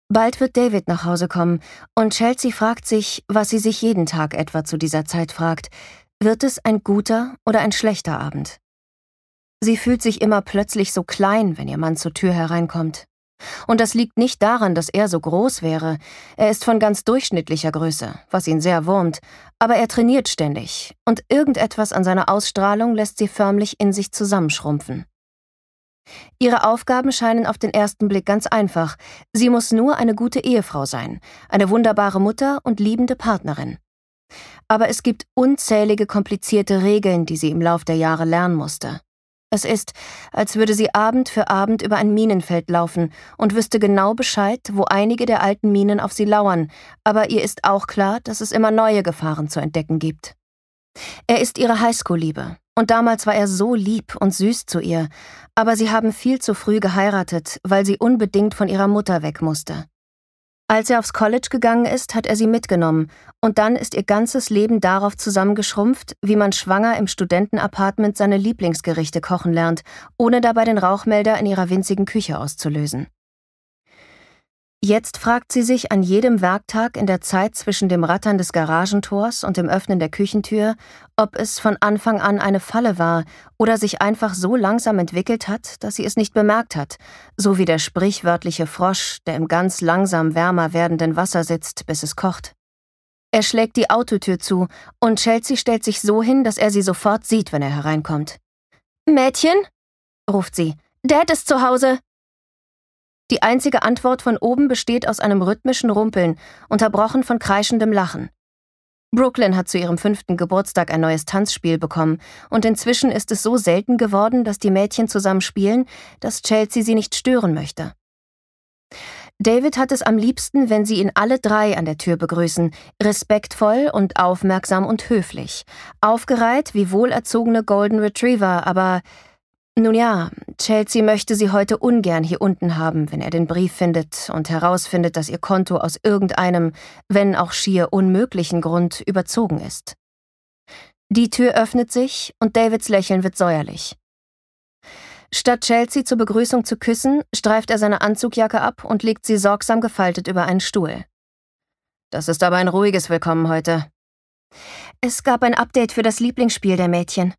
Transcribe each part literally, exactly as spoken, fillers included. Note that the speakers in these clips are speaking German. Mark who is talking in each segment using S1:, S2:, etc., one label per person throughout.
S1: Bald wird David nach Hause kommen und Chelsea fragt sich, was sie sich jeden Tag etwa zu dieser Zeit fragt: Wird es ein guter oder ein schlechter Abend? Sie fühlt sich immer plötzlich so klein, wenn ihr Mann zur Tür hereinkommt. Und das liegt nicht daran, dass er so groß wäre. Er ist von ganz durchschnittlicher Größe, was ihn sehr wurmt, aber er trainiert ständig und irgendetwas an seiner Ausstrahlung lässt sie förmlich in sich zusammenschrumpfen. Ihre Aufgaben scheinen auf den ersten Blick ganz einfach. Sie muss nur eine gute Ehefrau sein, eine wunderbare Mutter und liebende Partnerin. Aber es gibt unzählige komplizierte Regeln, die sie im Lauf der Jahre lernen musste. Es ist, als würde sie Abend für Abend über ein Minenfeld laufen und wüsste genau Bescheid, wo einige der alten Minen auf sie lauern, aber ihr ist auch klar, dass es immer neue Gefahren zu entdecken gibt. Er ist ihre Highschool-Liebe, und damals war er so lieb und süß zu ihr, aber sie haben viel zu früh geheiratet, weil sie unbedingt von ihrer Mutter weg musste. Als er aufs College gegangen ist, hat er sie mitgenommen, und dann ist ihr ganzes Leben darauf zusammengeschrumpft, wie man schwanger im Studentenapartment seine Lieblingsgerichte kochen lernt, ohne dabei den Rauchmelder in ihrer winzigen Küche auszulösen. Jetzt fragt sie sich an jedem Werktag in der Zeit zwischen dem Rattern des Garagentors und dem Öffnen der Küchentür, ob es von Anfang an eine Falle war oder sich einfach so langsam entwickelt hat, dass sie es nicht bemerkt hat, so wie der sprichwörtliche Frosch, der im ganz langsam wärmer werdenden Wasser sitzt, bis es kocht. Er schlägt die Autotür zu und Chelsea stellt sich so hin, dass er sie sofort sieht, wenn er hereinkommt. »Mädchen?« ruft sie. »Dad ist zu Hause!« Die einzige Antwort von oben besteht aus einem rhythmischen Rumpeln, unterbrochen von kreischendem Lachen. Brooklyn hat zu ihrem fünften Geburtstag ein neues Tanzspiel bekommen und inzwischen ist es so selten geworden, dass die Mädchen zusammen spielen, dass Chelsea sie nicht stören möchte. David hat es am liebsten, wenn sie ihn alle drei an der Tür begrüßen, respektvoll und aufmerksam und höflich, aufgereiht wie wohlerzogene Golden Retriever, aber... Nun ja, Chelsea möchte sie heute ungern hier unten haben, wenn er den Brief findet und herausfindet, dass ihr Konto aus irgendeinem, wenn auch schier unmöglichen Grund überzogen ist. Die Tür öffnet sich und Davids Lächeln wird säuerlich. Statt Chelsea zur Begrüßung zu küssen, streift er seine Anzugjacke ab und legt sie sorgsam gefaltet über einen Stuhl. Das ist aber ein ruhiges Willkommen heute. Es gab ein Update für das Lieblingsspiel der Mädchen.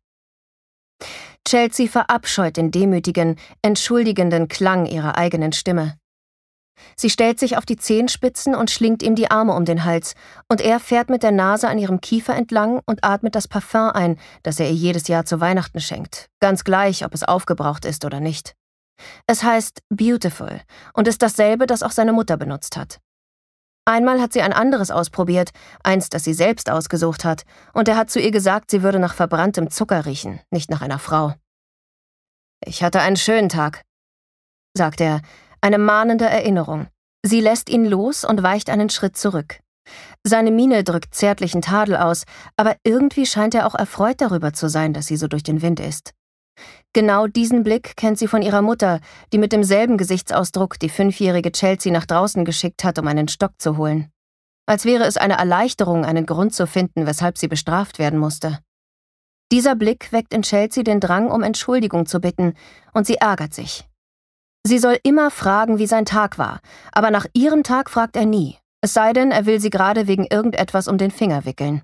S1: Chelsea verabscheut den demütigen, entschuldigenden Klang ihrer eigenen Stimme. Sie stellt sich auf die Zehenspitzen und schlingt ihm die Arme um den Hals, und er fährt mit der Nase an ihrem Kiefer entlang und atmet das Parfum ein, das er ihr jedes Jahr zu Weihnachten schenkt, ganz gleich, ob es aufgebraucht ist oder nicht. Es heißt Beautiful und ist dasselbe, das auch seine Mutter benutzt hat. Einmal hat sie ein anderes ausprobiert, eins, das sie selbst ausgesucht hat, und er hat zu ihr gesagt, sie würde nach verbranntem Zucker riechen, nicht nach einer Frau. »Ich hatte einen schönen Tag«, sagt er, eine mahnende Erinnerung. Sie lässt ihn los und weicht einen Schritt zurück. Seine Miene drückt zärtlichen Tadel aus, aber irgendwie scheint er auch erfreut darüber zu sein, dass sie so durch den Wind ist. Genau diesen Blick kennt sie von ihrer Mutter, die mit demselben Gesichtsausdruck die fünfjährige Chelsea nach draußen geschickt hat, um einen Stock zu holen. Als wäre es eine Erleichterung, einen Grund zu finden, weshalb sie bestraft werden musste. Dieser Blick weckt in Chelsea den Drang, um Entschuldigung zu bitten, und sie ärgert sich. Sie soll immer fragen, wie sein Tag war, aber nach ihrem Tag fragt er nie, es sei denn, er will sie gerade wegen irgendetwas um den Finger wickeln.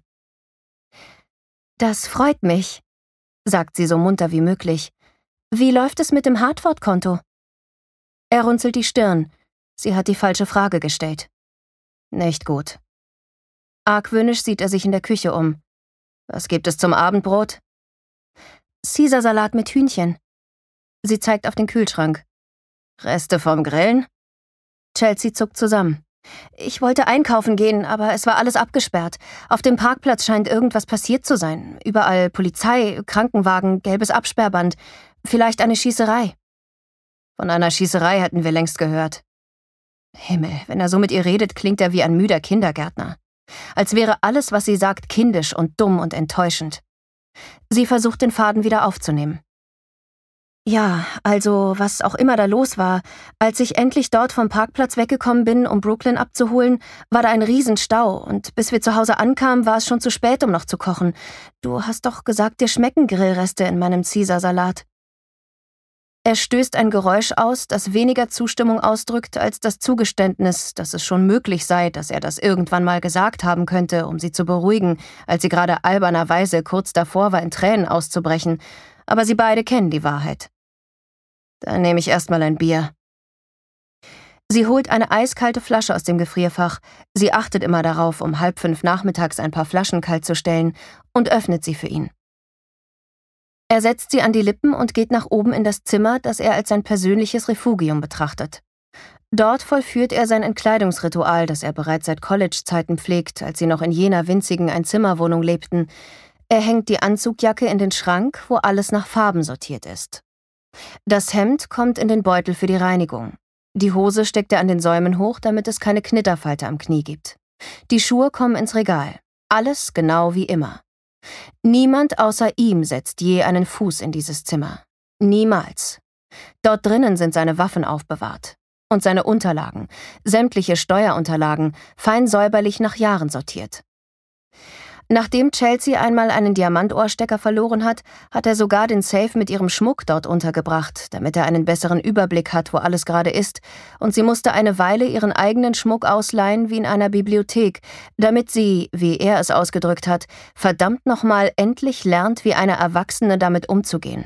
S1: »Das freut mich«, sagt sie so munter wie möglich. »Wie läuft es mit dem Hartford-Konto?« Er runzelt die Stirn. Sie hat die falsche Frage gestellt. »Nicht gut.« Argwöhnisch sieht er sich in der Küche um. »Was gibt es zum Abendbrot?« »Caesarsalat mit Hühnchen.« Sie zeigt auf den Kühlschrank. »Reste vom Grillen?« Chelsea zuckt zusammen. »Ich wollte einkaufen gehen, aber es war alles abgesperrt. Auf dem Parkplatz scheint irgendwas passiert zu sein. Überall Polizei, Krankenwagen, gelbes Absperrband. Vielleicht eine Schießerei.« »Von einer Schießerei hätten wir längst gehört.« Himmel, wenn er so mit ihr redet, klingt er wie ein müder Kindergärtner. Als wäre alles, was sie sagt, kindisch und dumm und enttäuschend. Sie versucht, den Faden wieder aufzunehmen. »Ja, also, was auch immer da los war, als ich endlich dort vom Parkplatz weggekommen bin, um Brooklyn abzuholen, war da ein Riesenstau und bis wir zu Hause ankamen, war es schon zu spät, um noch zu kochen. Du hast doch gesagt, dir schmecken Grillreste in meinem Caesarsalat.« Er stößt ein Geräusch aus, das weniger Zustimmung ausdrückt als das Zugeständnis, dass es schon möglich sei, dass er das irgendwann mal gesagt haben könnte, um sie zu beruhigen, als sie gerade albernerweise kurz davor war, in Tränen auszubrechen. Aber sie beide kennen die Wahrheit. Dann nehme ich erstmal ein Bier. Sie holt eine eiskalte Flasche aus dem Gefrierfach. Sie achtet immer darauf, um halb fünf nachmittags ein paar Flaschen kalt zu stellen, und öffnet sie für ihn. Er setzt sie an die Lippen und geht nach oben in das Zimmer, das er als sein persönliches Refugium betrachtet. Dort vollführt er sein Entkleidungsritual, das er bereits seit College-Zeiten pflegt, als sie noch in jener winzigen Einzimmerwohnung lebten. Er hängt die Anzugjacke in den Schrank, wo alles nach Farben sortiert ist. Das Hemd kommt in den Beutel für die Reinigung. Die Hose steckt er an den Säumen hoch, damit es keine Knitterfalte am Knie gibt. Die Schuhe kommen ins Regal. Alles genau wie immer. Niemand außer ihm setzt je einen Fuß in dieses Zimmer. Niemals. Dort drinnen sind seine Waffen aufbewahrt. Und seine Unterlagen, sämtliche Steuerunterlagen, fein säuberlich nach Jahren sortiert. Nachdem Chelsea einmal einen Diamantohrstecker verloren hat, hat er sogar den Safe mit ihrem Schmuck dort untergebracht, damit er einen besseren Überblick hat, wo alles gerade ist, und sie musste eine Weile ihren eigenen Schmuck ausleihen wie in einer Bibliothek, damit sie, wie er es ausgedrückt hat, verdammt nochmal endlich lernt, wie eine Erwachsene damit umzugehen.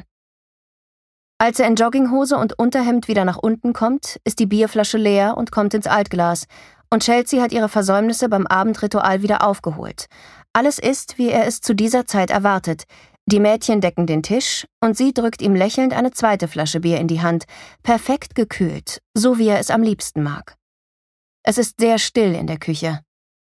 S1: Als er in Jogginghose und Unterhemd wieder nach unten kommt, ist die Bierflasche leer und kommt ins Altglas, und Chelsea hat ihre Versäumnisse beim Abendritual wieder aufgeholt. Alles ist, wie er es zu dieser Zeit erwartet. Die Mädchen decken den Tisch und sie drückt ihm lächelnd eine zweite Flasche Bier in die Hand, perfekt gekühlt, so wie er es am liebsten mag. Es ist sehr still in der Küche.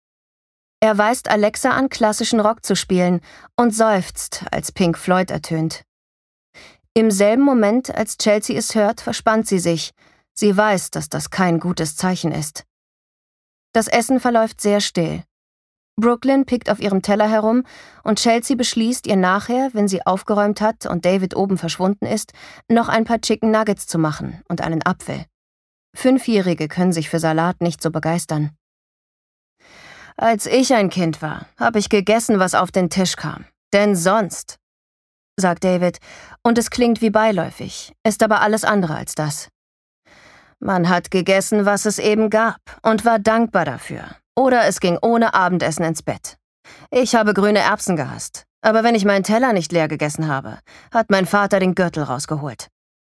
S1: Er weist Alexa an, klassischen Rock zu spielen und seufzt, als Pink Floyd ertönt. Im selben Moment, als Chelsea es hört, verspannt sie sich. Sie weiß, dass das kein gutes Zeichen ist. Das Essen verläuft sehr still. Brooklyn pickt auf ihrem Teller herum und Chelsea beschließt, ihr nachher, wenn sie aufgeräumt hat und David oben verschwunden ist, noch ein paar Chicken Nuggets zu machen und einen Apfel. Fünfjährige können sich für Salat nicht so begeistern. Als ich ein Kind war, habe ich gegessen, was auf den Tisch kam. Denn sonst, sagt David, und es klingt wie beiläufig, ist aber alles andere als das. Man hat gegessen, was es eben gab, und war dankbar dafür. Oder es ging ohne Abendessen ins Bett. Ich habe grüne Erbsen gehasst, aber wenn ich meinen Teller nicht leer gegessen habe, hat mein Vater den Gürtel rausgeholt.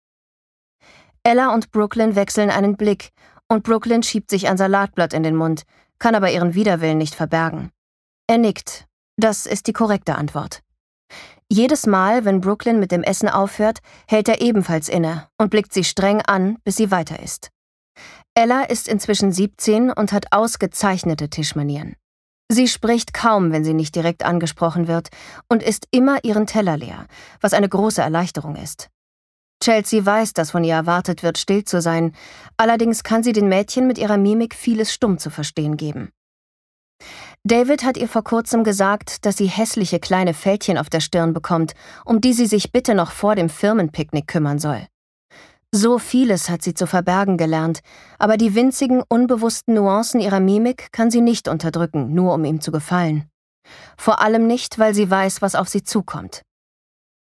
S1: Ella und Brooklyn wechseln einen Blick, und Brooklyn schiebt sich ein Salatblatt in den Mund, kann aber ihren Widerwillen nicht verbergen. Er nickt. Das ist die korrekte Antwort. Jedes Mal, wenn Brooklyn mit dem Essen aufhört, hält er ebenfalls inne und blickt sie streng an, bis sie weiter isst. Ella ist inzwischen siebzehn und hat ausgezeichnete Tischmanieren. Sie spricht kaum, wenn sie nicht direkt angesprochen wird, und isst immer ihren Teller leer, was eine große Erleichterung ist. Chelsea weiß, dass von ihr erwartet wird, still zu sein, allerdings kann sie den Mädchen mit ihrer Mimik vieles stumm zu verstehen geben. David hat ihr vor kurzem gesagt, dass sie hässliche kleine Fältchen auf der Stirn bekommt, um die sie sich bitte noch vor dem Firmenpicknick kümmern soll. So vieles hat sie zu verbergen gelernt, aber die winzigen, unbewussten Nuancen ihrer Mimik kann sie nicht unterdrücken, nur um ihm zu gefallen. Vor allem nicht, weil sie weiß, was auf sie zukommt.